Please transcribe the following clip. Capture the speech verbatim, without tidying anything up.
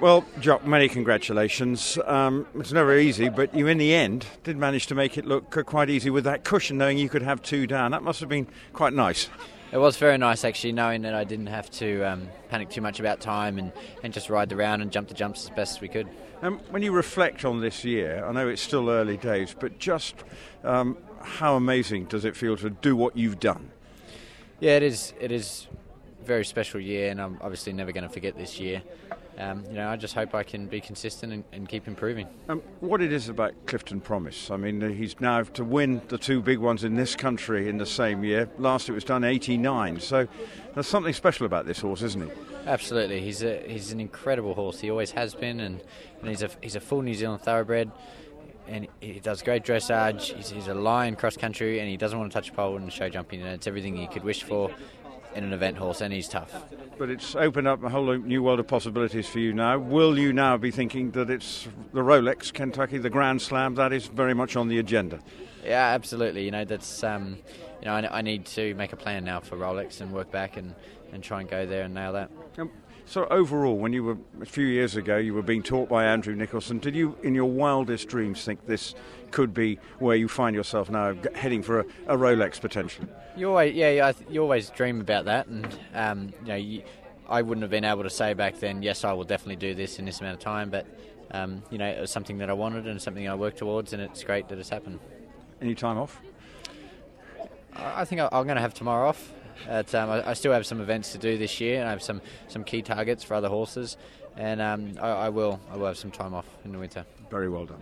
Well, Jock, many congratulations. Um, it's never easy, but you, in the end, did manage to make it look uh, quite easy with that cushion, knowing you could have two down. That must have been quite nice. It was very nice, actually, knowing that I didn't have to um, panic too much about time and, and just ride the round and jump the jumps as best as we could. Um, when you reflect on this year, I know it's still early days, but just um, how amazing does it feel to do what you've done? Yeah, it is. It is a very special year, and I'm obviously never going to forget this year. Um, you know, I just hope I can be consistent and, and keep improving. Um, what it is about Clifton Promise, I mean, he's now to win the two big ones in this country in the same year. Last it was done eighty-nine, so there's something special about this horse, isn't he? Absolutely, he's a he's an incredible horse. He always has been, and, and he's a he's a full New Zealand thoroughbred, and he does great dressage. He's, he's a lion cross country, and he doesn't want to touch a pole in show jumping, and it's everything you could wish for in an event horse, and he's tough. But it's opened up a whole new world of possibilities for you now. Will you now be thinking that it's the Rolex Kentucky, the Grand Slam, that is very much on the agenda? Yeah, absolutely. You know, that's um, you know, I, I need to make a plan now for Rolex and work back and, and try and go there and nail that. Um, so overall, when you were a few years ago, you were being taught by Andrew Nicholson. Did you, in your wildest dreams, think this could be where you find yourself now, heading for a, a Rolex potentially? You always, yeah, yeah, you always dream about that, and um, you know, you, I wouldn't have been able to say back then, yes, I will definitely do this in this amount of time. But um, you know, it was something that I wanted and something I worked towards, and it's great that it's happened. Any time off? I think I'm going to have tomorrow off. But, um, I, I still have some events to do this year, and I have some, some key targets for other horses, and um, I, I will I will have some time off in the winter. Very well done.